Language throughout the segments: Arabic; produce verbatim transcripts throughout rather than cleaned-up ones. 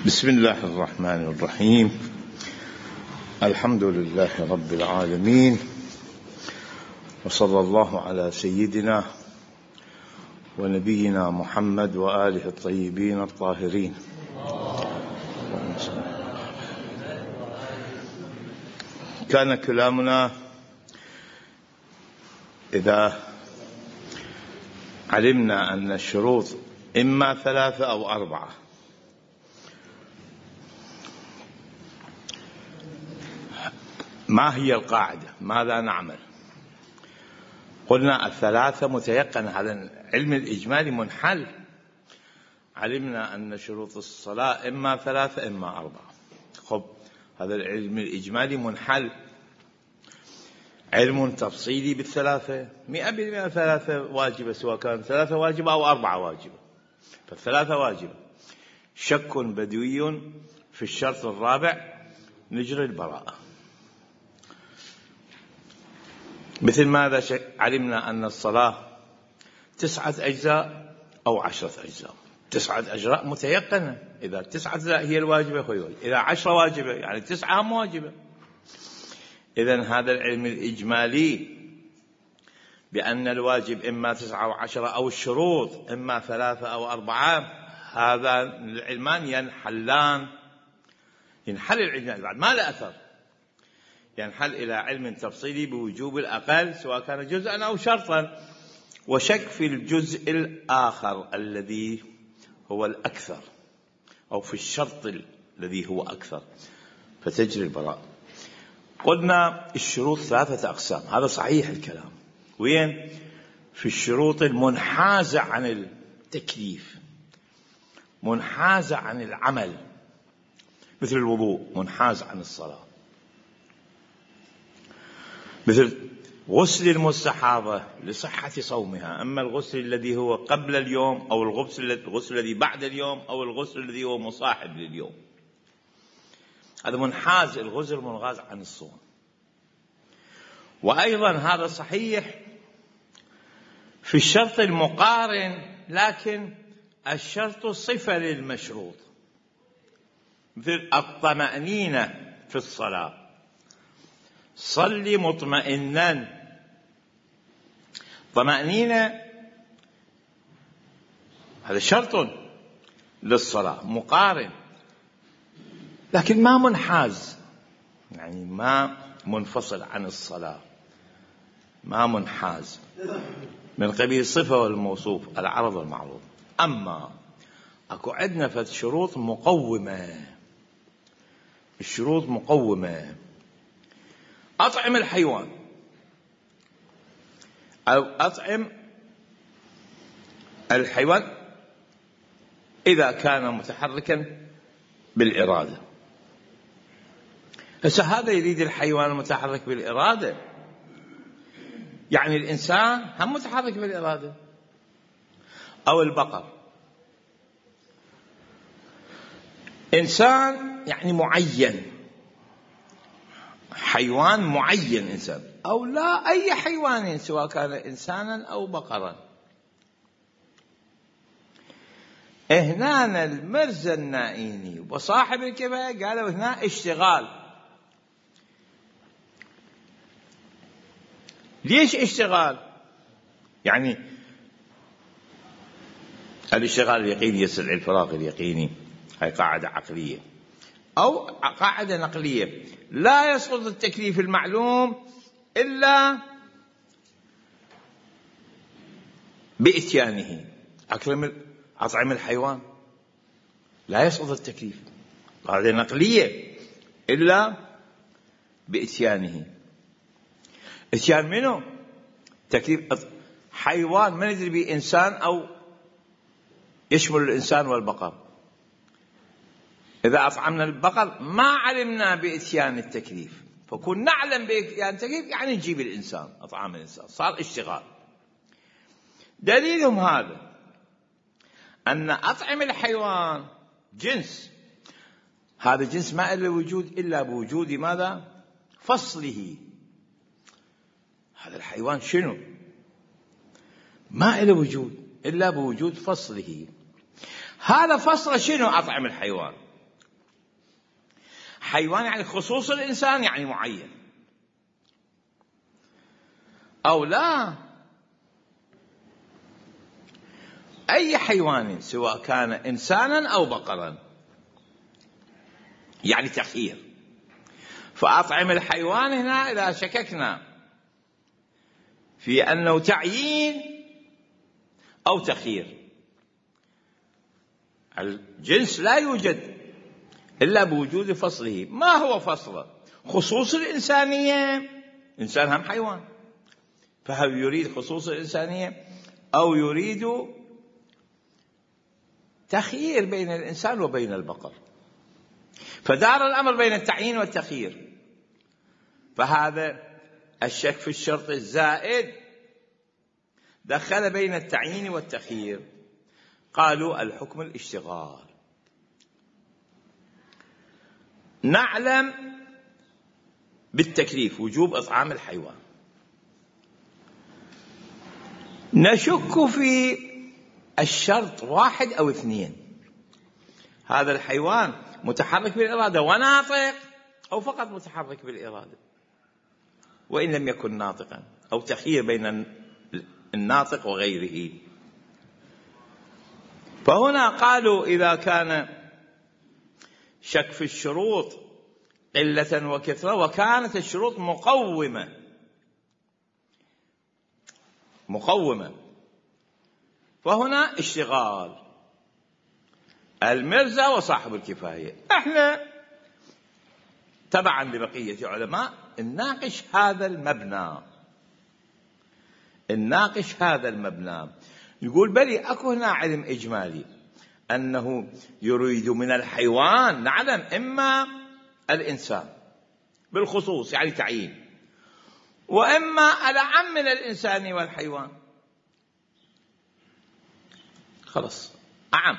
بسم الله الرحمن الرحيم. الحمد لله رب العالمين، وصلى الله على سيدنا ونبينا محمد وآله الطيبين الطاهرين. كان كلامنا إذا علمنا أن الشروط إما ثلاثة أو أربعة، ما هي القاعدة؟ ماذا نعمل؟ قلنا الثلاثة متيقن، هذا العلم الإجمالي منحل. علمنا أن شروط الصلاة إما ثلاثة إما أربعة. خب هذا العلم الإجمالي منحل. علم تفصيلي بالثلاثة، مئة بالمئة ثلاثة واجبة، سواء كانت ثلاثة واجبة أو أربعة واجبة، فالثلاثة واجبة. شك بدوي في الشرط الرابع نجري البراءة. مثل ماذا علمنا أن الصلاة تسعة أجزاء أو عشرة أجزاء. تسعة أجزاء متيقنة، إذا تسعة أجزاء هي الواجبة خيول، إذا عشرة واجبة يعني تسعة هم واجبة. إذن هذا العلم الإجمالي بأن الواجب إما تسعة وعشرة أو الشروط إما ثلاثة أو أربعة، هذا العلمان ينحلان. ينحل العلم بعد ما له أثر، ينحل إلى علم تفصيلي بوجوب الأقل سواء كان جزءا أو شرطا، وشك في الجزء الآخر الذي هو الأكثر، أو في الشرط الذي هو أكثر، فتجري البراءة. قلنا الشروط ثلاثة أقسام، هذا صحيح الكلام. وين؟ في الشروط المنحازة عن التكليف، منحازة عن العمل، مثل الوضوء منحاز عن الصلاة، مثل غسل المستحاضة لصحة صومها. أما الغسل الذي هو قبل اليوم أو الغسل الغسل الذي بعد اليوم أو الغسل الذي هو مصاحب لليوم، هذا منحاز، الغسل منغاز عن الصوم. وأيضا هذا صحيح في الشرط المقارن، لكن الشرط صفة للمشروط، مثل الطمأنينة في الصلاة، صل مطمئنا. طمأنينة هذا شرط للصلاة مقارن، لكن ما منحاز، يعني ما منفصل عن الصلاة، ما منحاز، من قبيل الصفة والموصوف، العرض والمعروض. أما أكو عندنا فت شروط مقومة، الشروط مقومة. أطعم الحيوان أو أطعم الحيوان إذا كان متحركا بالإرادة. هسه هذا يريد الحيوان المتحرك بالإرادة، يعني الإنسان هم متحرك بالإرادة، أو البقر. إنسان يعني معين، حيوان معين إنسان، أو لا أي حيوان سواء كان إنسانا أو بقرا. هنا المرزا النائيني وصاحب الكفاية قالوا هنا اشتغال. ليش اشتغال؟ يعني الاشتغال اليقيني يستدعي الفراغ اليقيني، هاي قاعدة عقلية أو قاعدة نقلية. لا يسقط التكليف المعلوم إلا بإتيانه. أطعم الحيوان لا يسقط التكليف، قاعدة نقلية، إلا بإتيانه. إتيان منه؟ تكليف حيوان ما ندري بإنسان أو يشمل الإنسان والبقر. إذا أطعمنا البقر ما علمنا بإتيان التكليف، فكون نعلم بإتيان التكليف يعني نجيب الإنسان، أطعام الإنسان، صار اشتغال. دليلهم هذا أن أطعم الحيوان جنس، هذا جنس ما له وجود إلا بوجود ماذا؟ فصله. هذا الحيوان شنو؟ ما له وجود إلا بوجود فصله. هذا فصل شنو؟ أطعم الحيوان. حيوان يعني خصوص الإنسان يعني معين، أو لا أي حيوان سواء كان إنسانا أو بقرا، يعني تخيير. فأطعم الحيوان هنا إذا شككنا في أنه تعيين أو تخيير. الجنس لا يوجد إلا بوجود فصله. ما هو فصله؟ خصوص الإنسانية، إنسان هم حيوان، فهل يريد خصوص الإنسانية أو يريد تخيير بين الإنسان وبين البقر؟ فدار الأمر بين التعيين والتخيير. فهذا الشك في الشرط الزائد دخل بين التعيين والتخيير. قالوا الحكم الاشتغال. نعلم بالتكليف وجوب إطعام الحيوان، نشك في الشرط واحد أو اثنين، هذا الحيوان متحرك بالإرادة وناطق أو فقط متحرك بالإرادة وإن لم يكن ناطقا، أو تخيير بين الناطق وغيره. فهنا قالوا إذا كان شك في الشروط قلة وكثرة وكانت الشروط مقومة مقومة فهنا اشتغال المرزا وصاحب الكفاية. احنا تبعا لبقية علماء نناقش هذا المبنى نناقش هذا المبنى يقول بلي اكو هنا علم اجمالي انه يريد من الحيوان نعلم اما الانسان بالخصوص يعني تعيين، واما الأعم من الانسان والحيوان، خلص أعم.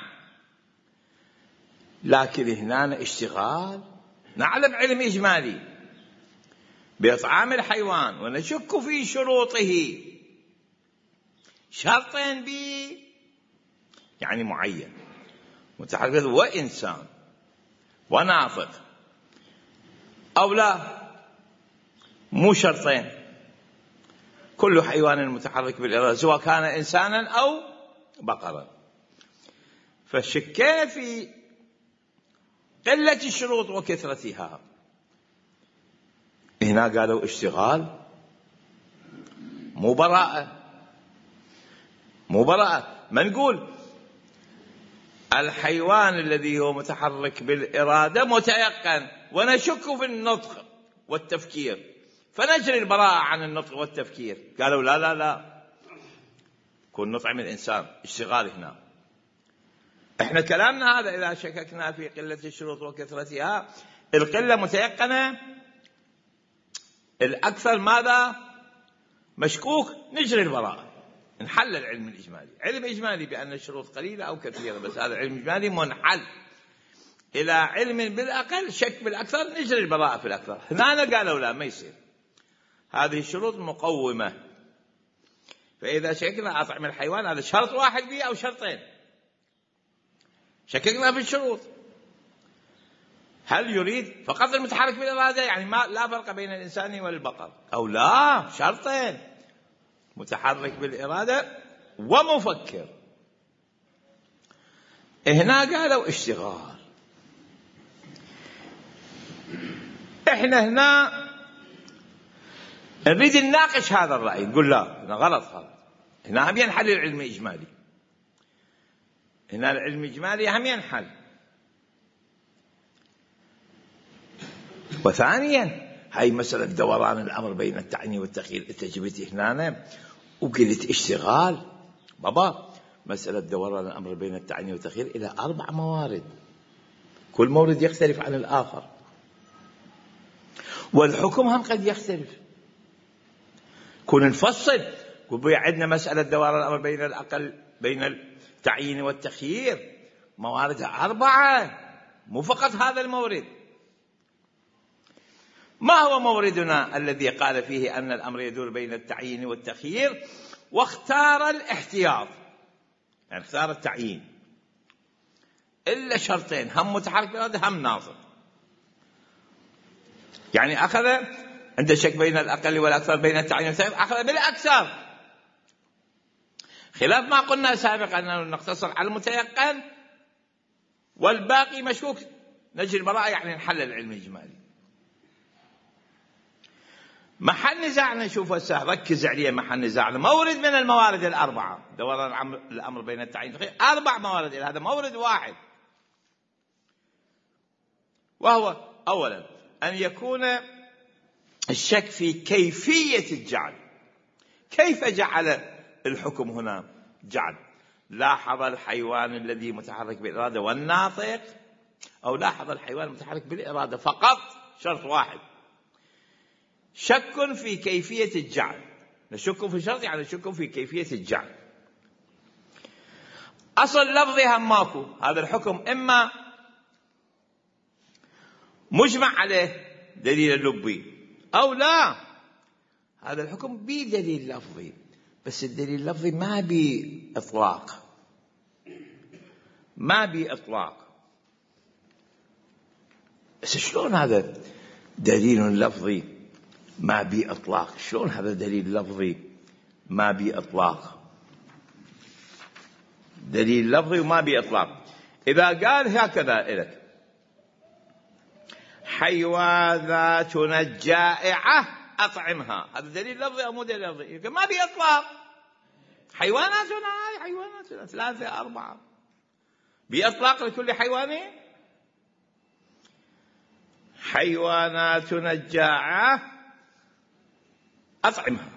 لكن هنا اشتغال نعلم علم إجمالي بإطعام الحيوان ونشك في شروطه شرطين به يعني معين متحرك وإنسان وناطق، أو لا مو شرطين كل حيوان متحرك بالإرادة سواء كان إنسانا أو بقرا. فشكينا في قلة الشروط وكثرتها. هنا قالوا اشتغال مو براءة مو براءة. ما نقول الحيوان الذي هو متحرك بالإرادة متيقن ونشك في النطق والتفكير فنجري البراءة عن النطق والتفكير. قالوا لا لا لا كن نطعم الإنسان اشتغال. هنا احنا كلامنا هذا إذا شككنا في قلة الشروط وكثرتها، القلة متيقنة، الأكثر ماذا مشكوك، نجري البراءة نحل العلم الإجمالي. علم إجمالي بأن الشروط قليلة أو كثيرة، بس هذا علم إجمالي منحل إلى علم بالأقل شك بالأكثر نجري البراءة في الأكثر. هنا قالوا لا ما يصير، هذه الشروط مقومة. فإذا شككنا أطعم الحيوان هذا شرط واحد به أو شرطين، شككنا في الشروط هل يريد فقط المتحرك بالإرادة يعني ما لا فرق بين الإنسان والبقر، أو لا شرطين متحرك بالإرادة ومفكر. هنا قالوا اشتغال. احنا هنا نريد نناقش هذا الرأي، نقول لا هنا غلط هذا. هنا هم ينحل العلم الإجمالي، هنا العلم الإجمالي هم ينحل. وثانيا هاي مسألة دوران الأمر بين التعني والتخيير اتجبت هنا وقلت اشتغال. بابا مسألة دوران الأمر بين التعني والتخيير إلى أربع موارد، كل مورد يختلف عن الآخر، والحكم هم قد يختلف. كون نفصل قل عندنا مسألة دوران الأمر بين الأقل بين التعيين والتخيير مواردها أربعة، مو فقط هذا المورد. ما هو موردنا الذي قال فيه أن الأمر يدور بين التعيين والتخيير واختار الاحتياط، يعني اختار التعيين إلا شرطين هم متحرك بالإرادة هم ناطق. يعني أخذ عند شك بين الأقل والأكثر، بين التعيين والتخيير أخذ بالأكثر، خلاف ما قلنا سابقا أنه نقتصر على المتيقن والباقي مشكوك، نجي البراءة يعني نحلل العلم الإجمالي. محل نزاعنا نشوف هسه، ركز عليه، محل نزاعنا مورد من الموارد الأربعة، دوران الأمر بين التعيين والتخيير أربع موارد، هذا مورد واحد، وهو أولا أن يكون الشك في كيفية الجعل، كيف جعل الحكم هنا جعل، لاحظ الحيوان الذي متحرك بالإرادة والناطق، أو لاحظ الحيوان المتحرك بالإرادة فقط، شرط واحد، شك في كيفية الجعل، نشك في شرط يعني نشك في كيفية الجعل. أصل لفظي هم ماكو، هذا الحكم إما مجمع عليه دليل اللبي أو لا، هذا الحكم بدليل لفظي، بس الدليل اللفظي ما بإطلاق، ما بإطلاق. بس شلون هذا دليل لفظي ما بإطلاق؟ شلون هذا دليل لفظي ما بإطلاق؟ دليل لفظي وما بإطلاق. إذا قال هكذا لك حيواناتنا الجائعة أطعمها، هذا دليل لفظي أو مو دليل لفظي؟ ما بإطلاق. حيواناتنا هاي حيواناتنا ثلاثة أربعة بإطلاق لكل حيوان. حيواناتنا الجائعة أطعمها،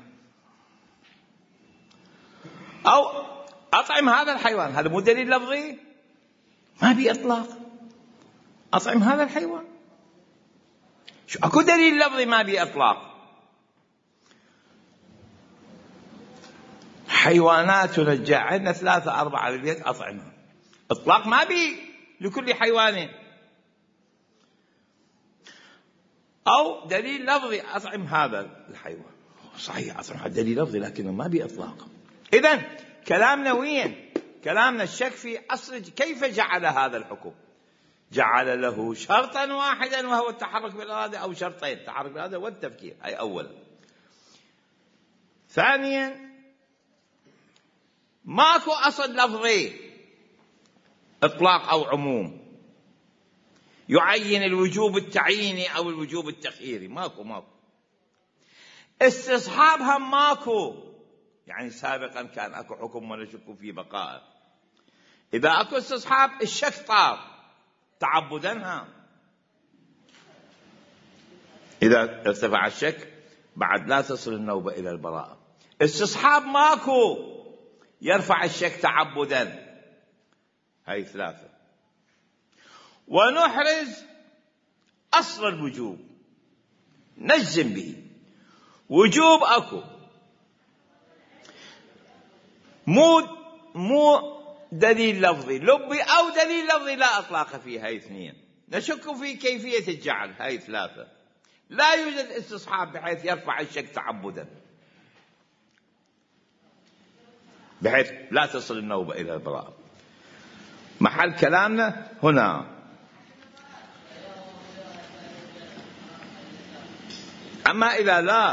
أو أطعم هذا الحيوان، هذا مو دليل لفظي، ما بإطلاق، أطعم هذا الحيوان. شو أكو دليل لفظي ما بإطلاق؟ حيواناتنا الجائعة عندنا ثلاثة أربعة بالبيت أطعمها، إطلاق ما بي لكل حيوان، أو دليل لفظي أطعم هذا الحيوان، صحيح أطعم هذا دليل لفظي لكنه ما بإطلاق. إذن كلامنا وين؟ كلامنا الشك في أصل كيف جعل هذا الحكم، جعل له شرطا واحدا وهو التحرك بالإرادة، أو شرطين، التحرك بالإرادة والتفكير، أي أولا. ثانيا ماكو أصل لفظي إطلاق أو عموم يعين الوجوب التعييني أو الوجوب التخييري، ماكو ماكو. استصحاب هم ماكو، يعني سابقا كان أكو حكم ونشك في بقاء، إذا أكو استصحاب الشك طار تعبدا، إذا ارتفع الشك بعد لا تصل النوبة إلى البراءة. استصحاب ماكو يرفع الشك تعبدا، هاي ثلاثة. ونحرز أصل الوجوب نجزم به، وجوب أكو، مو مو دليل لفظي لبي أو دليل لفظي لا أطلاق فيه، هاي اثنين. نشك في كيفية الجعل، هاي ثلاثة. لا يوجد استصحاب بحيث يرفع الشك تعبدا، بحيث لا تصل النوبة إلى البراءة. محل كلامنا هنا. أما إذا لا،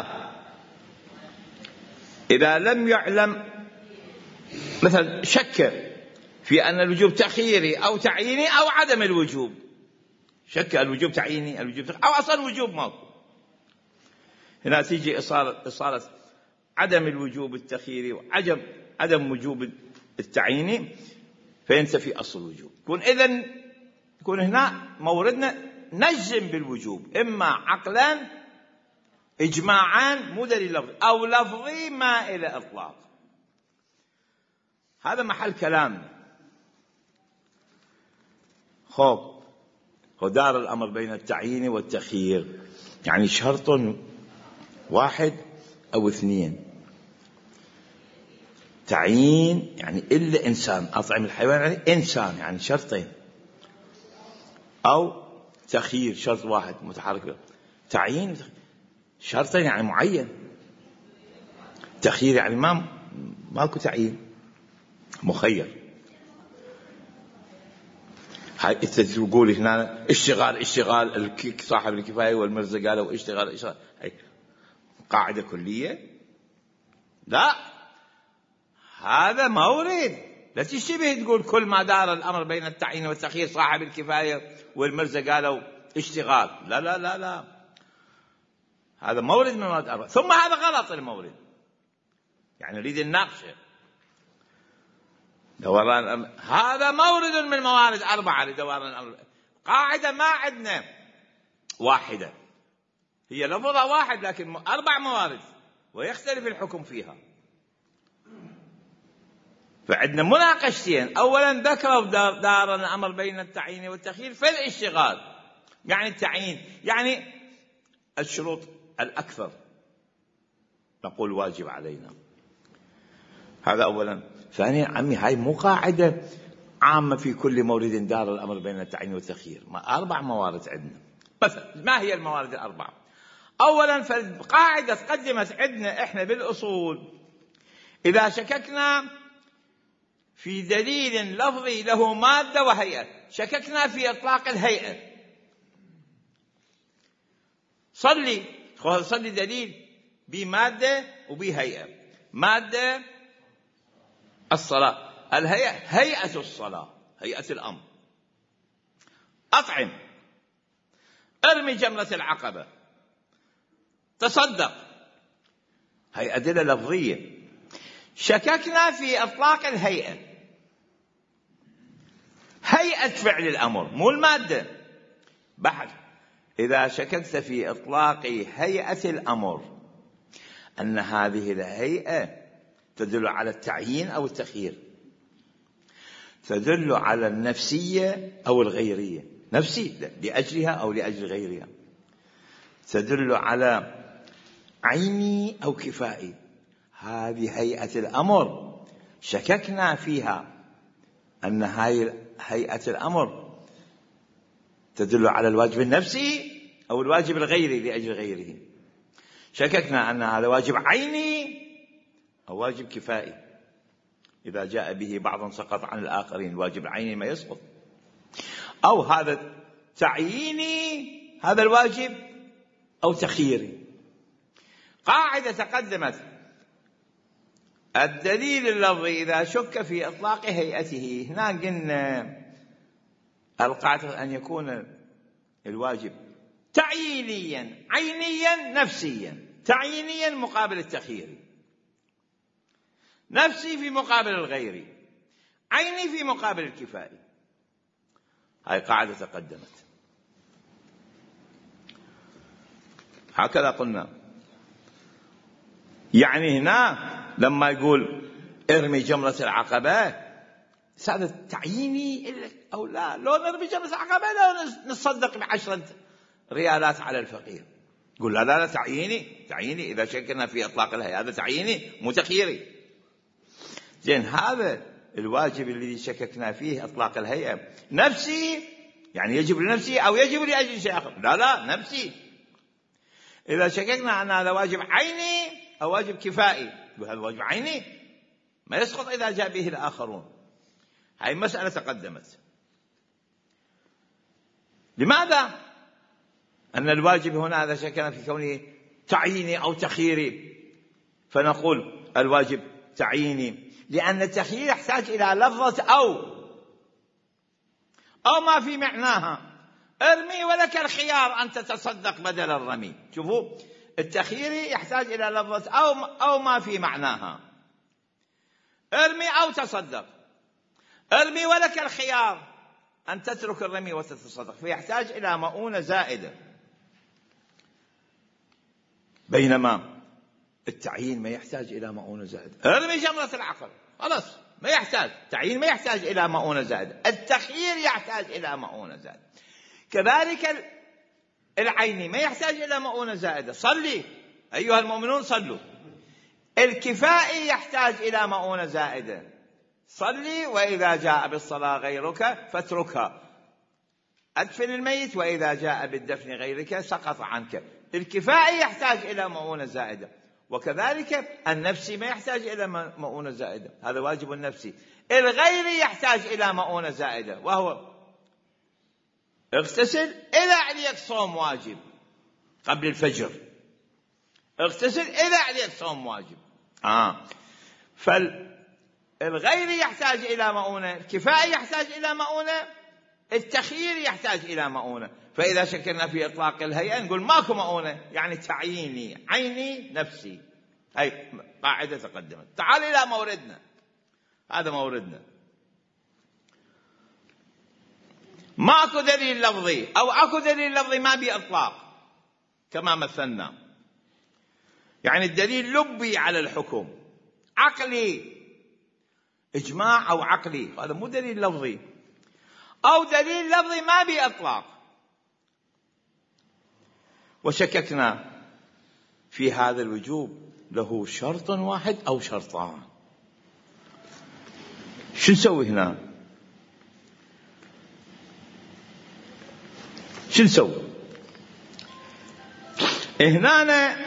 إذا لم يعلم، مثلا شك في أن الوجوب تخييري أو تعييني أو عدم الوجوب، شك الوجوب تعييني الوجوب تخييري أو أصلا وجوب ماكو، هنا تيجي إصالة, إصالة عدم الوجوب التخييري وعدم عدم وجوب التعييني، فينتفي أصل الوجوب. يكون إذن يكون هنا موردنا نجزم بالوجوب، إما عقلا إجماعا مو دليل لفظي، أو لفظي ما إلى إطلاق. هذا محل كلامنا. خوف ودار الأمر بين التعيين والتخيير، يعني شرط واحد أو اثنين. تعيين يعني إلا إنسان، أطعم الحيوان يعني إنسان، يعني شرطين. أو تخيير شرط واحد متحرك. تعيين شرطين يعني معين، تخيير يعني ما ماكو تعيين، مخير. هاي انت تقول هنا اشتغال اشتغال صاحب الكفاية والمرزا قالوا اشتغال اشتغال، هاي قاعدة كلية؟ لا، هذا مورد. لا تشتبه تقول كل ما دار الأمر بين التعيين والتخيير صاحب الكفاية والمرزا قالوا اشتغال. لا لا لا لا، هذا مورد من موارد أربعة. ثم هذا غلط المورد، يعني نريد الناقشة دوران الأمر. هذا مورد من موارد أربعة لدوران الأمر. قاعدة ما عندنا واحدة، هي لفظها واحد لكن أربع موارد ويختلف الحكم فيها. فعندنا مناقشتين. أولا ذكروا دار الأمر بين التعيين والتخيير في الاشتغال، يعني التعيين يعني الشروط الأكثر نقول واجب علينا. هذا أولا. ثانيا عمي هاي مو قاعدة عامة في كل مورد دار الأمر بين التعيين والتخيير، ما أربع موارد عندنا. مثلا ما هي الموارد الأربعة؟ أولا فالقاعدة تقدمت عندنا إحنا بالأصول إذا شككنا في دليل لفظي له مادة وهيئة، شككنا في إطلاق الهيئة. صلي صلي دليل بمادة وبهيئة. مادة الصلاة، الهيئة هيئة الصلاة، هيئة الأمر. أطعم، ارمي جمرة العقبة، تصدق، هي أدلة لفظية. شككنا في إطلاق الهيئة، هيئة فعل الأمر مو المادة. بحث إذا شككت في إطلاق هيئة الأمر أن هذه الهيئة تدل على التعيين أو التخيير، تدل على النفسية أو الغيرية، نفسي لأجلها أو لأجل غيرها، تدل على عيني أو كفائي، هذه هيئة الأمر شككنا فيها أن هاي هيئة الأمر تدل على الواجب النفسي أو الواجب الغيري لأجل غيره. شككنا أن هذا واجب عيني أو واجب كفائي، إذا جاء به بعض سقط عن الآخرين، الواجب العيني ما يسقط. أو هذا تعييني، هذا الواجب، أو تخييري. قاعدة تقدمت الدليل اللفظي إذا شك في إطلاق هيئته. هنا قلنا القاعدة أن يكون الواجب تعيينيا عينيا نفسيا. تعيينيا مقابل التخييري، نفسي في مقابل الغيري، عيني في مقابل الكفائي. هاي قاعدة تقدمت. هكذا قلنا. يعني هنا لما يقول ارمي جمرة العقبة، هذا تعييني أو لا؟ لو نرمي جمرة العقبة لا نصدق بعشرة ريالات على الفقير. يقول لا لا لا، تعييني تعييني إذا شكلنا في إطلاق الهيئة، هذا تعييني مو تخييري. زين، هذا الواجب الذي شككنا فيه إطلاق الهيئة نفسي، يعني يجب لنفسي أو يجب لأجل شيء آخر. لا لا، نفسي. إذا شككنا أن هذا واجب عيني أو واجب كفائي، هذا واجب عيني ما يسقط إذا جاء به الآخرون. هاي مسألة تقدمت. لماذا؟ أن الواجب هنا إذا شككنا في كونه تعييني أو تخييري، فنقول الواجب تعييني، لأن التخيير يحتاج إلى لفظة أو أو ما في معناها. ارمي ولك الخيار أن تتصدق بدل الرمي. شوفوا، التخيير يحتاج إلى لفظة أو أو ما في معناها. ارمي أو تصدق، ارمي ولك الخيار أن تترك الرمي وتتصدق، فيحتاج إلى مؤونة زائدة. بينما التعيين ما يحتاج إلى مؤونة زائدة. ارمي جمرة العقبة، خلاص ما يحتاج. التعيين ما يحتاج إلى مؤونة زائدة، التخيير يحتاج إلى مؤونة زائدة. كذلك العيني ما يحتاج إلى مؤونة زائدة. صلي أيها المؤمنون صلوا. الكفائي يحتاج إلى مؤونة زائدة. صلي وإذا جاء بالصلاة غيرك فاتركها. أدفن الميت وإذا جاء بالدفن غيرك سقط عنك. الكفائي يحتاج إلى مؤونة زائدة. وكذلك النفسي ما يحتاج إلى مؤونة زائدة، هذا واجب النفسي. الغيري يحتاج إلى مؤونة زائدة، وهو اغتسل إذا عليك صوم واجب قبل الفجر، اغتسل إذا عليك صوم واجب. آه. فالغير يحتاج إلى مؤونة، الكفاية يحتاج إلى مؤونة، التخيير يحتاج إلى مؤونة. فإذا شكلنا في إطلاق الهيئة نقول ماكو مؤونة، يعني تعييني، عيني، نفسي. هاي قاعدة تقدمت. تعال إلى موردنا، هذا موردنا. ماكو دليل لفظي أو أكو دليل لفظي ما بإطلاق كما مثلنا، يعني الدليل لبي على الحكم، عقلي، إجماع أو عقلي، هذا مو دليل لفظي. أو دليل لفظي ما بإطلاق. وشككنا في هذا الوجوب له شرط واحد أو شرطان. شو نسوي هنا؟ شو نسوي هنا؟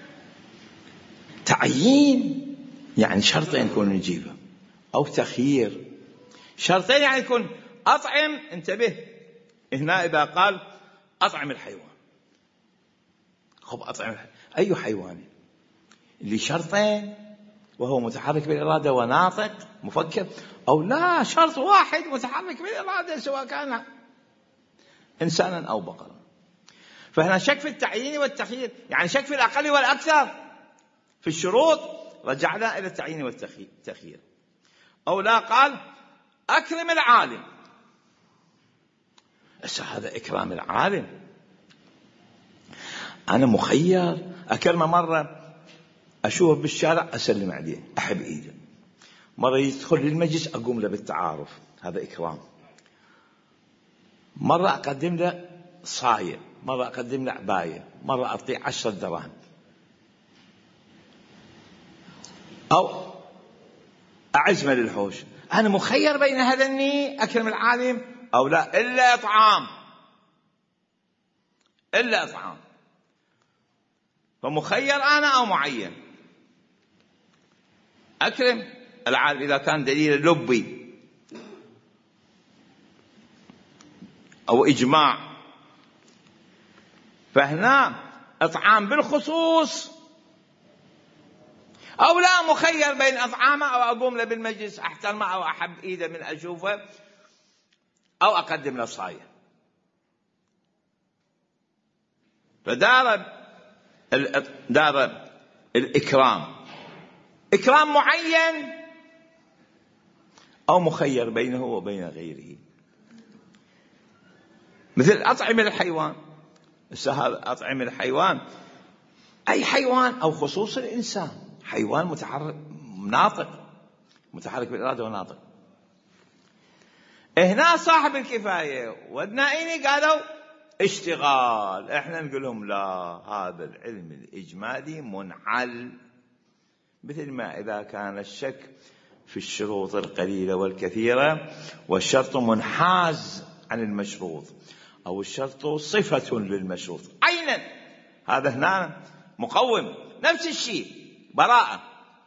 تعيين يعني شرطين يكون نجيبه، أو تخيير شرطين يعني يكون أطعم. انتبه هنا إذا قال أطعم الحيوان، خب أطعم الحيوان. أي حيوان؟ اللي شرطين وهو متحرك بالإرادة وناطق مفكر، أو لا شرط واحد متحرك بالإرادة سواء كان إنسانا أو بقرا. فهنا شك في التعيين والتخيير، يعني شك في الأقل والأكثر في الشروط، رجعنا إلى التعيين والتخيير. أو لا قال أكرم العالم، بس هذا إكرام العالم أنا مخير، أكرمه مرة أشوفه بالشارع أسلم عليه أحب إيده، مرة يدخل للمجلس أقوم له بالتعارف، هذا إكرام. مرة أقدم له صاية، مرة أقدم له عباية، مرة أعطيه عشرة دراهم، أو أعزمه للحوش. أنا مخير بين هذا إني أكرم العالم أو لا، إلا إطعام، إلا إطعام. فمخير أنا أو معين. أكرم العالم إذا كان دليل لبي أو إجماع، فهنا إطعام بالخصوص، أو لا مخير بين أطعامه أو أقوم له بالمجلس أحترمه أو أحب إيده من أشوفه أو أقدم له صاية. فدار دار الإكرام إكرام معين أو مخير بينه وبين غيره، مثل أطعم الحيوان. أطعم الحيوان أي حيوان أو خصوص الإنسان، حيوان متحرك ناطق متحرك بالإرادة وناطق. هنا صاحب الكفاية والنائين قالوا اشتغال، احنا نقول لهم لا، هذا العلم الإجمالي منعل، مثل ما إذا كان الشك في الشروط القليلة والكثيرة والشرط منحاز عن المشروط، أو الشرط صفة للمشروط عينا، هذا هنا مقوم. نفس الشيء براءة،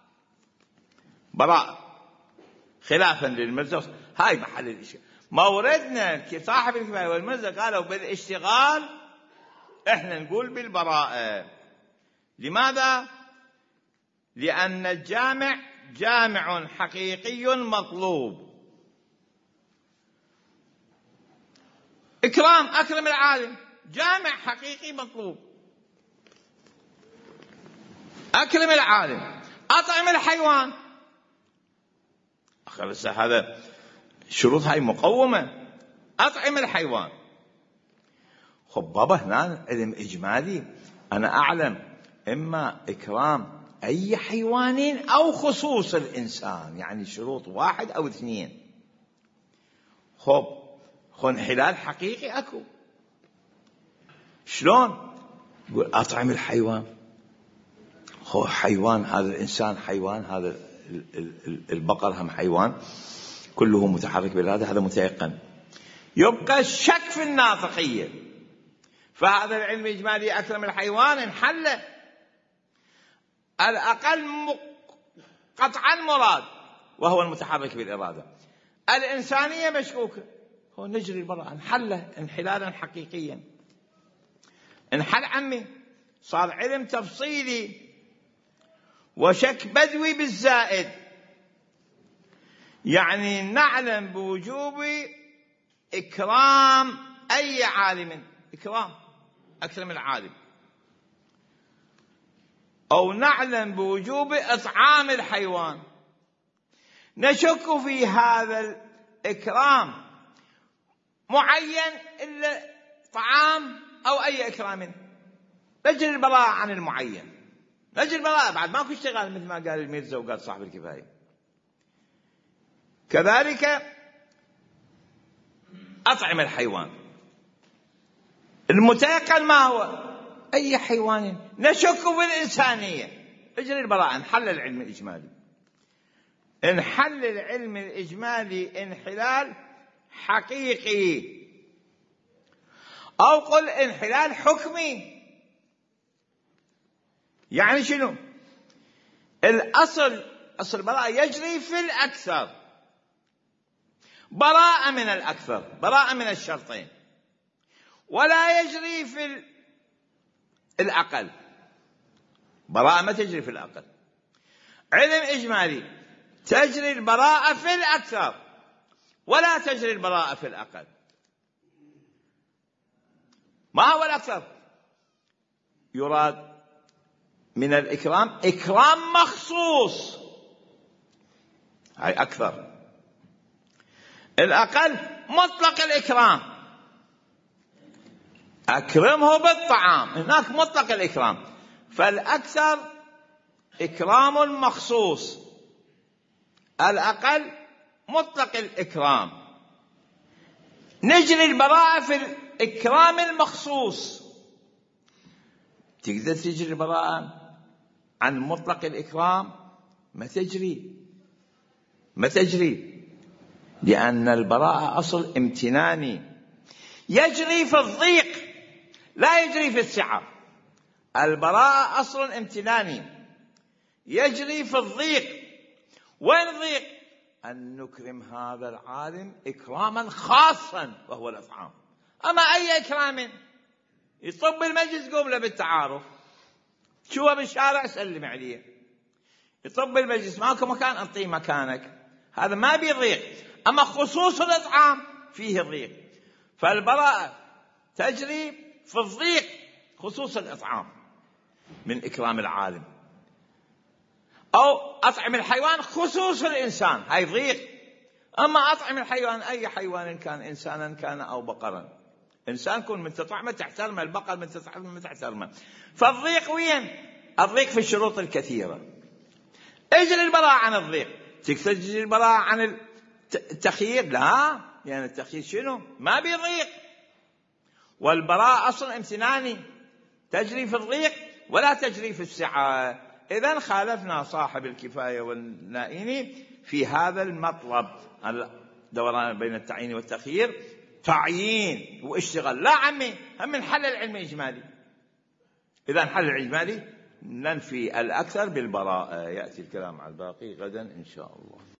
براءة خلافا للمرزق، هاي محل الإشكال. موردنا صاحب الكفاية والمرزق قالوا بالاشتغال، احنا نقول بالبراءة. لماذا؟ لأن الجامع جامع حقيقي مطلوب. إكرام أكرم العالم جامع حقيقي مطلوب، أكرم العالم أطعم الحيوان. خلاص هذا شروط هاي مقومة، أطعم الحيوان. خب بابا هنا علم إجمالي، أنا أعلم إما إكرام أي حيوان أو خصوص الإنسان، يعني شروط واحد أو اثنين. خب خو انحلال حقيقي أكو، شلون؟ يقول أطعم الحيوان، خو حيوان، هذا الإنسان حيوان، هذا البقر هم حيوان، كله متحرك بالإرادة، هذا متيقن. يبقى الشك في الناطقية، فهذا العلم الإجمالي أكرم الحيوان انحل الأقل قطعا مراد وهو المتحرك بالإرادة. الإنسانية مشكوكة، هو نجري البراءة، انحله انحلالا حقيقيا، انحل عمي، صار علم تفصيلي وشك بدوي بالزائد. يعني نعلم بوجوب إكرام أي عالم، إكرام أكرم العالم، أو نعلم بوجوب إطعام الحيوان. نشك في هذا الإكرام معين إلا طعام أو أي إكرام، نجري البراءة عن المعين، نجري البراءة بعد ماكو اشتغال مثل ما قال الميرزا وقال صاحب الكفاية. كذلك أطعم الحيوان، المتيقن ما هو؟ أي حيوان. نشك في الإنسانية، اجري البراءة، انحل العلم الإجمالي، انحل العلم الإجمالي انحلال حقيقي، أو قل انحلال حكمي. يعني شنو؟ الأصل، أصل البراءة يجري في الأكثر، براءة من الأكثر، براءة من الشرطين، ولا يجري في الأقل، براءة ما تجري في الأقل. علم إجمالي تجري البراءة في الأكثر ولا تجري البراءة في الأقل. ما هو الأكثر؟ يراد من الإكرام إكرام مخصوص، هاي أكثر. الأقل مطلق الإكرام، أكرمه بالطعام، هناك مطلق الإكرام. فالأكثر إكرام مخصوص، الأقل مطلق الإكرام. نجري البراءة في الإكرام المخصوص. تقدر تجري البراءة عن مطلق الإكرام؟ ما تجري، ما تجري، لأن البراءة أصل امتناني يجري في الضيق لا يجري في السعة. البراءة أصل امتناني يجري في الضيق. وين الضيق؟ أن نكرم هذا العالم إكراما خاصا وهو الإطعام. أما أي إكرام يطب المجلس قوم له بالتعارف، شوه بالشارع سلم عليه، يطب المجلس ماكو مكان أعطيه مكانك، هذا ما بيضيق. أما خصوص الإطعام فيه ضيق، فالبراءة تجري في الضيق، خصوص الإطعام من إكرام العالم. أو أطعم الحيوان خصوص الإنسان، هاي ضيق. أما أطعم الحيوان أي حيوان كان، إنسانا كان أو بقرا، إنسان كن من تطعمه تحترمه، البقر من تطعمه تحترمه. فالضيق وين؟ الضيق في الشروط الكثيرة. اجري البراءة عن الضيق. تقدر تجري البراءة عن التخيير؟ لا، يعني التخيير شنو؟ ما بيضيق. والبراءة أصل امتناني تجري في الضيق ولا تجري في السعة. إذن خالفنا صاحب الكفاية والنائين في هذا المطلب، الدوران بين التعيين والتخيير، تعيين واشتغال. لا عمي، هم من حل العلم الإجمالي. إذا حل الإجمالي ننفي الأكثر بالبراءة. يأتي الكلام على الباقي غدا إن شاء الله.